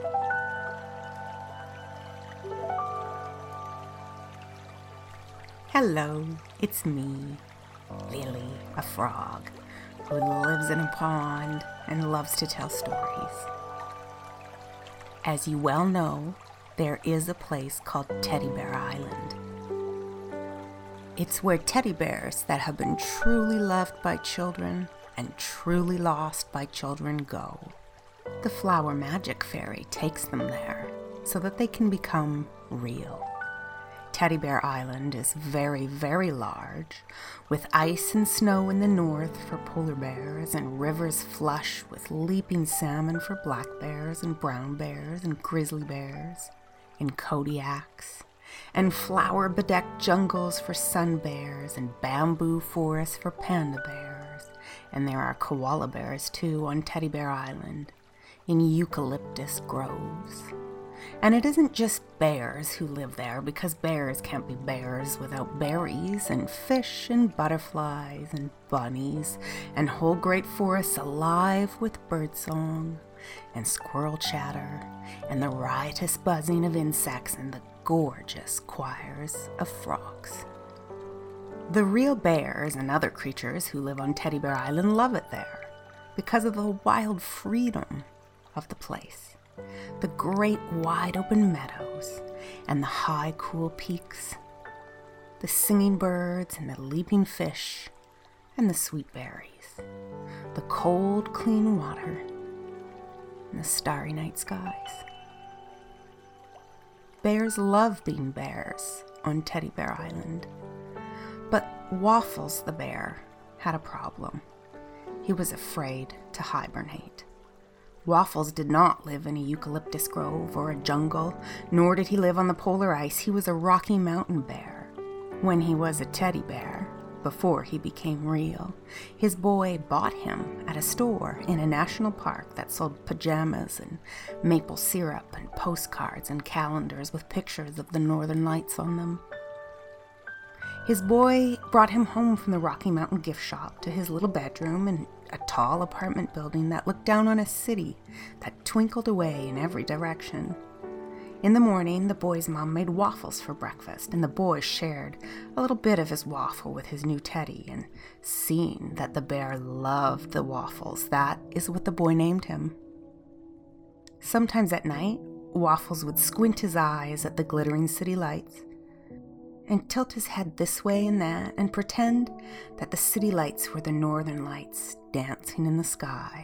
Hello, it's me, Lily, a frog, who lives in a pond and loves to tell stories. As you well know, there is a place called Teddy Bear Island. It's where teddy bears that have been truly loved by children and truly lost by children go. The Flower Magic Fairy takes them there so that they can become real. Teddy Bear Island is very, very large, with ice and snow in the north for polar bears and rivers flush with leaping salmon for black bears and brown bears and grizzly bears and Kodiaks, and flower-bedecked jungles for sun bears and bamboo forests for panda bears. And there are koala bears, too, on Teddy Bear Island, in eucalyptus groves. And it isn't just bears who live there, because bears can't be bears without berries and fish and butterflies and bunnies and whole great forests alive with birdsong and squirrel chatter and the riotous buzzing of insects and the gorgeous choirs of frogs. The real bears and other creatures who live on Teddy Bear Island love it there because of the wild freedom of the place. The great wide open meadows and the high cool peaks, the singing birds and the leaping fish and the sweet berries, the cold clean water and the starry night skies. Bears love being bears on Teddy Bear Island, but Waffles the bear had a problem. He was afraid to hibernate. Waffles did not live in a eucalyptus grove or a jungle, nor did he live on the polar ice. He was a Rocky Mountain bear. When he was a teddy bear, before he became real, his boy bought him at a store in a national park that sold pajamas and maple syrup and postcards and calendars with pictures of the northern lights on them. His boy brought him home from the Rocky Mountain gift shop to his little bedroom in a tall apartment building that looked down on a city that twinkled away in every direction. In the morning, the boy's mom made waffles for breakfast, and the boy shared a little bit of his waffle with his new teddy, and seeing that the bear loved the waffles, that is what the boy named him. Sometimes at night, Waffles would squint his eyes at the glittering city lights and tilt his head this way and that and pretend that the city lights were the northern lights dancing in the sky.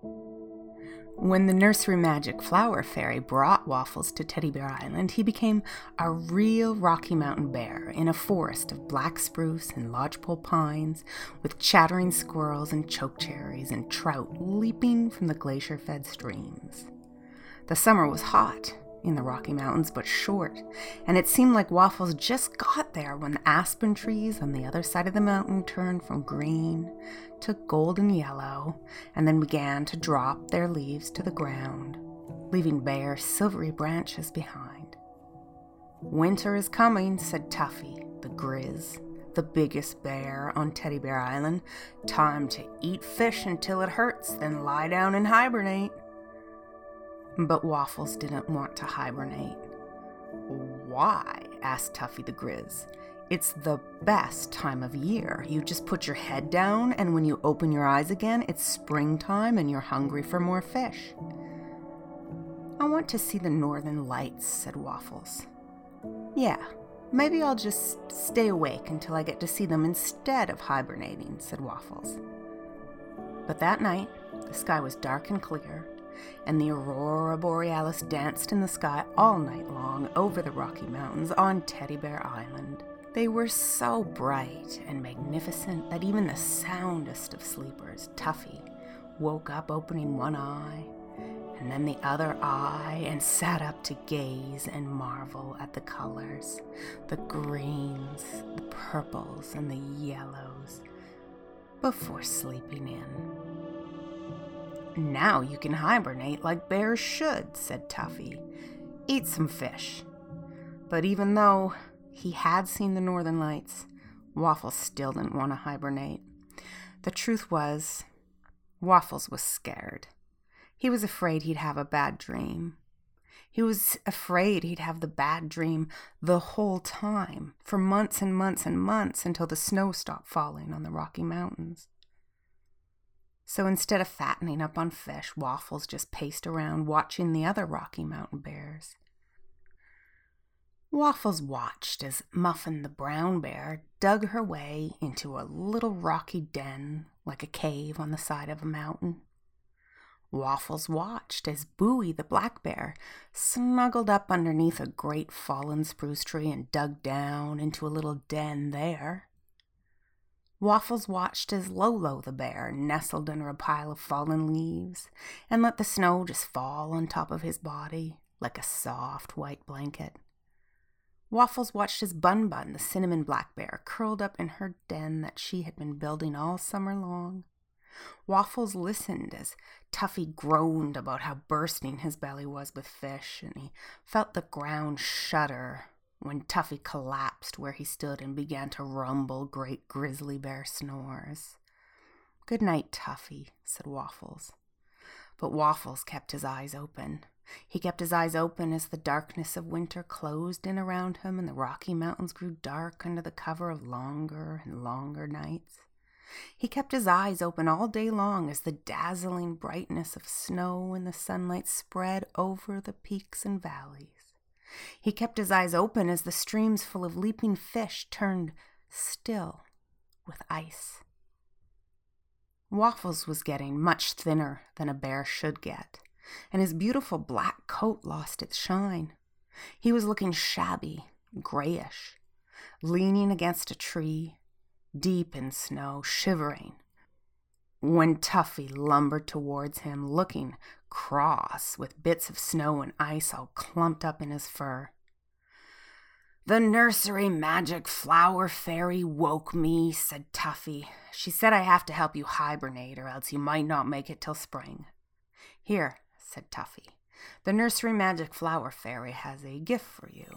When the Nursery Magic Flower Fairy brought Waffles to Teddy Bear Island, he became a real Rocky Mountain bear in a forest of black spruce and lodgepole pines with chattering squirrels and chokecherries and trout leaping from the glacier-fed streams. The summer was hot in the Rocky Mountains, but short, and it seemed like Waffles just got there when the aspen trees on the other side of the mountain turned from green to golden yellow and then began to drop their leaves to the ground, leaving bare silvery branches behind. "Winter is coming," said Tuffy, the Grizz, the biggest bear on Teddy Bear Island. "Time to eat fish until it hurts, then lie down and hibernate." But Waffles didn't want to hibernate. "Why?" asked Tuffy the Grizz. "It's the best time of year. You just put your head down, and when you open your eyes again, it's springtime and you're hungry for more fish." "I want to see the northern lights," said Waffles. "Yeah, maybe I'll just stay awake until I get to see them instead of hibernating," said Waffles. But that night, the sky was dark and clear, and the Aurora Borealis danced in the sky all night long over the Rocky Mountains on Teddy Bear Island. They were so bright and magnificent that even the soundest of sleepers, Tuffy, woke up opening one eye and then the other eye and sat up to gaze and marvel at the colors, the greens, the purples, and the yellows, before sleeping in. "Now you can hibernate like bears should," said Tuffy. "Eat some fish." But even though he had seen the northern lights, Waffles still didn't want to hibernate. The truth was, Waffles was scared. He was afraid he'd have a bad dream. He was afraid he'd have the bad dream the whole time, for months and months and months, until the snow stopped falling on the Rocky Mountains. So instead of fattening up on fish, Waffles just paced around watching the other Rocky Mountain bears. Waffles watched as Muffin the brown bear dug her way into a little rocky den like a cave on the side of a mountain. Waffles watched as Bowie the black bear snuggled up underneath a great fallen spruce tree and dug down into a little den there. Waffles watched as Lolo the bear nestled under a pile of fallen leaves and let the snow just fall on top of his body like a soft white blanket. Waffles watched as Bun Bun the cinnamon black bear curled up in her den that she had been building all summer long. Waffles listened as Tuffy groaned about how bursting his belly was with fish, and he felt the ground shudder when Tuffy collapsed where he stood and began to rumble great grizzly bear snores. "Good night, Tuffy," said Waffles. But Waffles kept his eyes open. He kept his eyes open as the darkness of winter closed in around him and the Rocky Mountains grew dark under the cover of longer and longer nights. He kept his eyes open all day long as the dazzling brightness of snow and the sunlight spread over the peaks and valleys. He kept his eyes open as the streams full of leaping fish turned still with ice. Waffles was getting much thinner than a bear should get, and his beautiful black coat lost its shine. He was looking shabby, grayish, leaning against a tree, deep in snow, shivering, when Tuffy lumbered towards him, looking cross, with bits of snow and ice all clumped up in his fur. "The nursery magic flower fairy woke me," said Tuffy. "She said I have to help you hibernate, or else you might not make it till spring." "Here," said Tuffy, "the nursery magic flower fairy has a gift for you."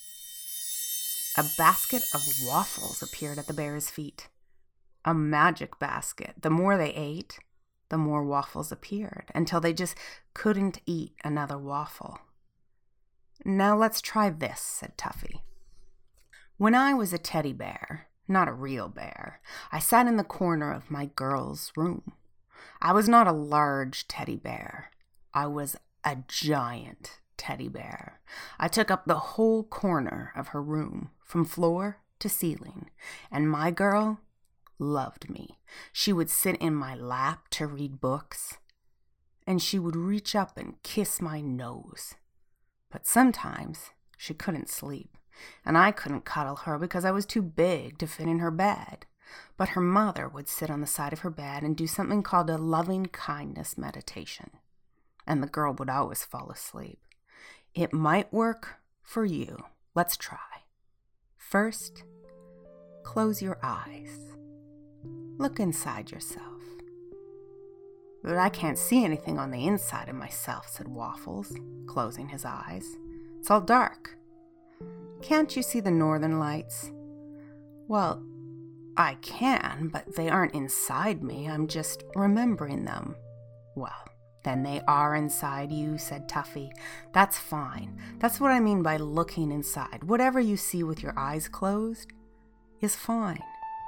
A basket of waffles appeared at the bear's feet. A magic basket. The more they ate, the more waffles appeared, until they just couldn't eat another waffle. "Now let's try this," said Tuffy. "When I was a teddy bear, not a real bear, I sat in the corner of my girl's room. I was not a large teddy bear. I was a giant teddy bear. I took up the whole corner of her room, from floor to ceiling, and my girl loved me. She would sit in my lap to read books, and she would reach up and kiss my nose. But sometimes she couldn't sleep, and I couldn't cuddle her because I was too big to fit in her bed. But her mother would sit on the side of her bed and do something called a loving kindness meditation, and the girl would always fall asleep. It might work for you. Let's try. First, close your eyes. Look inside yourself." "But I can't see anything on the inside of myself," said Waffles, closing his eyes. "It's all dark." "Can't you see the northern lights?" "Well, I can, but they aren't inside me. I'm just remembering them." "Well, then they are inside you," said Tuffy. "That's fine. That's what I mean by looking inside. Whatever you see with your eyes closed is fine.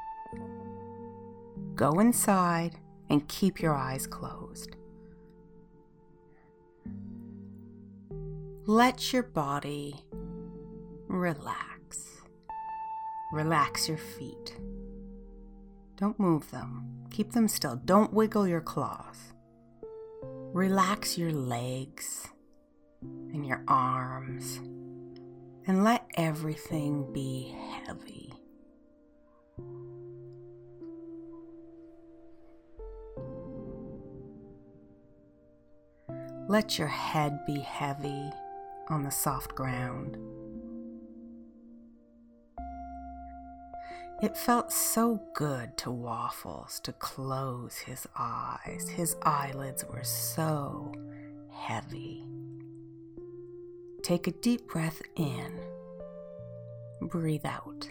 Go inside and keep your eyes closed. Let your body relax. Relax your feet. Don't move them. Keep them still. Don't wiggle your claws. Relax your legs and your arms, and let everything be heavy. Let your head be heavy on the soft ground. It felt so good to Waffles to close his eyes. His eyelids were so heavy. Take a deep breath in. Breathe out.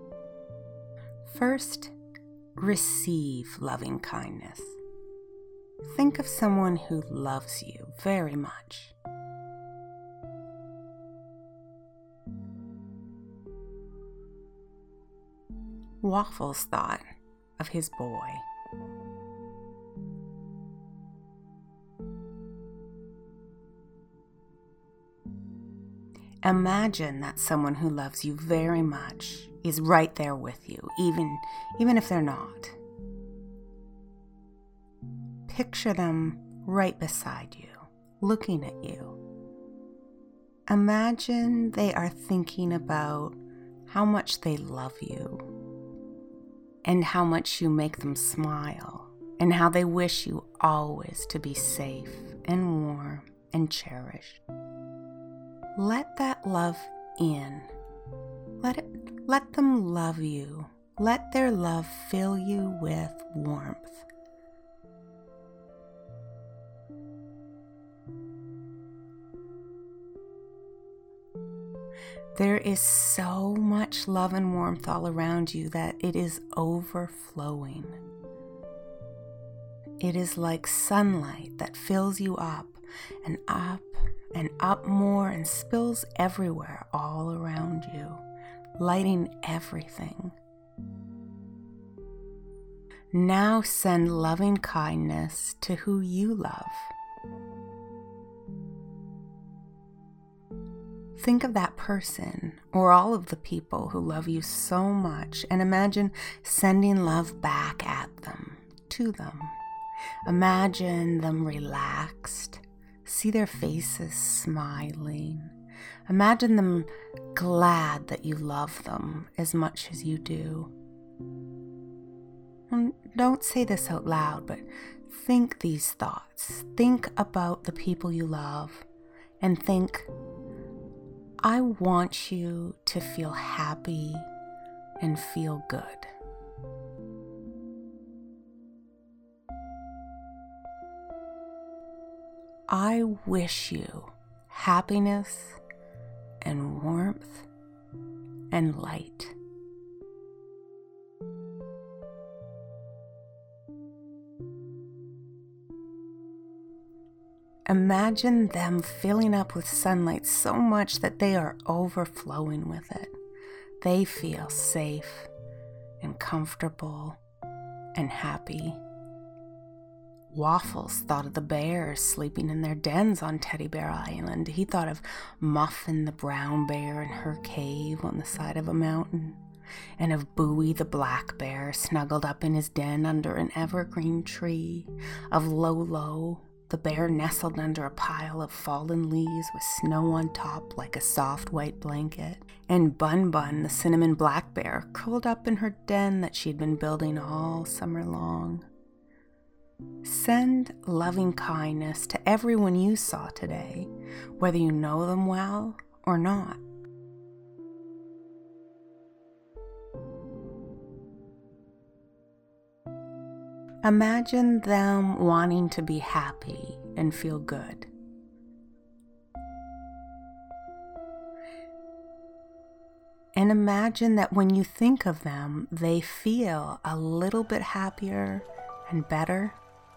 First, receive loving kindness. Think of someone who loves you very much. Waffles thought of his boy. Imagine that someone who loves you very much is right there with you, even if they're not. Picture them right beside you, looking at you. Imagine they are thinking about how much they love you, and how much you make them smile, and how they wish you always to be safe and warm and cherished. Let that love in. Let them love you. Let their love fill you with warmth. There is so much love and warmth all around you that it is overflowing. It is like sunlight that fills you up and up more and spills everywhere all around you, lighting everything. Now send loving kindness to who you love. Think of that person or all of the people who love you so much and imagine sending love back at them, to them. Imagine them relaxed. See their faces smiling. Imagine them glad that you love them as much as you do. And don't say this out loud, but think these thoughts. Think about the people you love and think, I want you to feel happy and feel good. I wish you happiness and warmth and light. Imagine them filling up with sunlight so much that they are overflowing with it. They feel safe and comfortable and happy. Waffles thought of the bears sleeping in their dens on Teddy Bear Island. He thought of Muffin the brown bear in her cave on the side of a mountain, and of Bowie the black bear snuggled up in his den under an evergreen tree, of Lolo the bear nestled under a pile of fallen leaves with snow on top like a soft white blanket, and Bun Bun the cinnamon black bear curled up in her den that she'd been building all summer long. Send loving kindness to everyone you saw today, whether you know them well or not. Imagine them wanting to be happy and feel good. And imagine that when you think of them, they feel a little bit happier and better.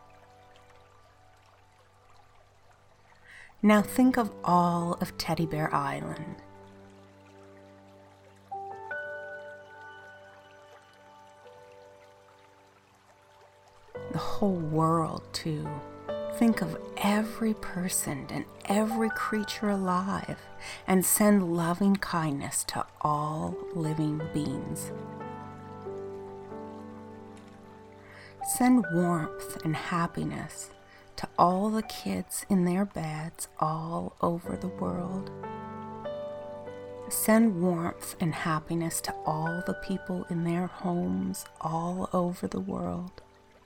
Now think of all of Teddy Bear Island. The whole world, too. Think of every person and every creature alive and send loving kindness to all living beings. Send warmth and happiness to all the kids in their beds all over the world. Send warmth and happiness to all the people in their homes all over the world.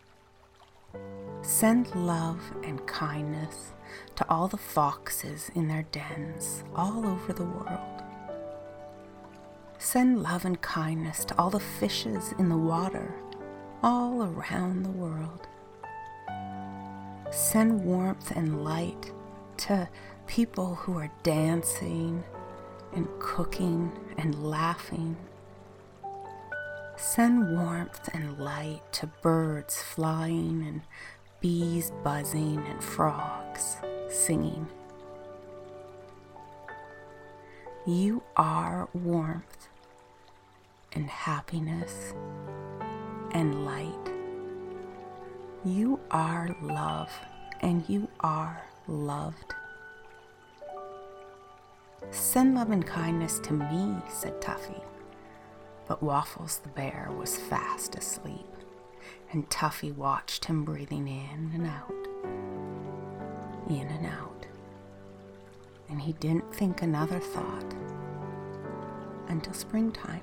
Send love and kindness to all the foxes in their dens all over the world. Send love and kindness to all the fishes in the water all around the world. Send warmth and light to people who are dancing and cooking and laughing. Send warmth and light to birds flying and bees buzzing and frogs singing. You are warmth and happiness and light. You are love, and you are loved. Send love and kindness to me, said Tuffy. But Waffles the bear was fast asleep, and Tuffy watched him breathing in and out, and he didn't think another thought until springtime.